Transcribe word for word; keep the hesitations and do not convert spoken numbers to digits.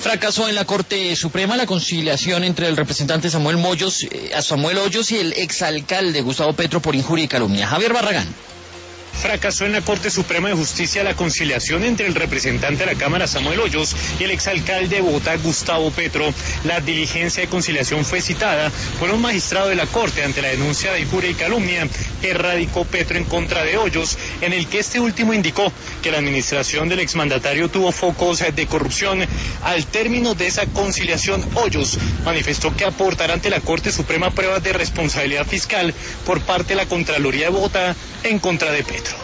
Fracasó en la Corte Suprema la conciliación entre el representante Samuel Moyos, eh, Samuel Hoyos y el exalcalde Gustavo Petro por injuria y calumnia. Javier Barragán. Fracasó en la Corte Suprema de Justicia la conciliación entre el representante de la Cámara, Samuel Hoyos, y el exalcalde de Bogotá, Gustavo Petro. La diligencia de conciliación fue citada por un magistrado de la Corte ante la denuncia de injuria y calumnia que radicó Petro en contra de Hoyos, en el que este último indicó que la administración del exmandatario tuvo focos de corrupción. Al término de esa conciliación, Hoyos manifestó que aportará ante la Corte Suprema pruebas de responsabilidad fiscal por parte de la Contraloría de Bogotá en contra de Petro.